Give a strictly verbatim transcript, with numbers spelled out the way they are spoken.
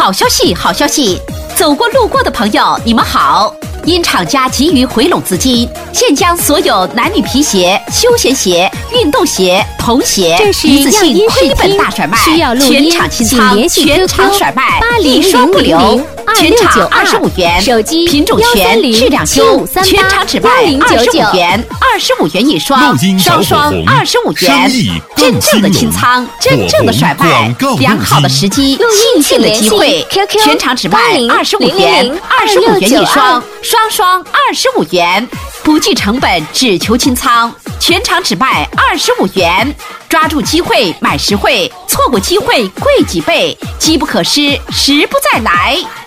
好消息，好消息！走过路过的朋友，你们好！因厂家急于回笼资金，现将所有男女皮鞋、休闲鞋、运动鞋、童鞋一次性亏本大甩卖，全场清仓，全场甩卖，一双不留，全场二十五元，品种全，质量优，全场只卖二十五元，二十五元一双，双双二十五元。真正的清仓，真正的甩卖，良好的时机，幸运的机会，全场只卖二十五元，二十五元一双。双双二十五元，不计成本，只求清仓，全场只卖二十五元。抓住机会买实惠，错过机会贵几倍，机不可失，时不再来。